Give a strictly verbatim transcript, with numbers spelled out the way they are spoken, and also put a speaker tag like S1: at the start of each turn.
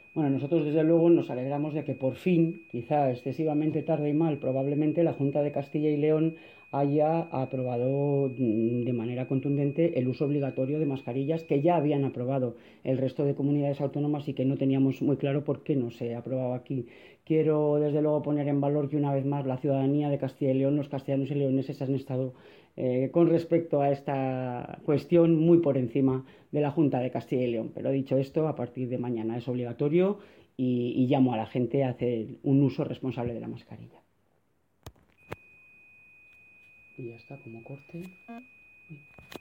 S1: Bueno, nosotros desde luego nos alegramos de que por fin, quizá excesivamente tarde y mal, probablemente la Junta de Castilla y León haya aprobado mm, de manera contundente el uso obligatorio de mascarillas que ya habían aprobado el resto de comunidades autónomas y que no teníamos muy claro por qué no se aprobaba aquí. Quiero desde luego poner en valor que una vez más la ciudadanía de Castilla y León, los castellanos y leoneses han estado eh, con respecto a esta cuestión muy por encima de la Junta de Castilla y León. Pero dicho esto, a partir de mañana es obligatorio y, y llamo a la gente a hacer un uso responsable de la mascarilla. Y ya está, como corte.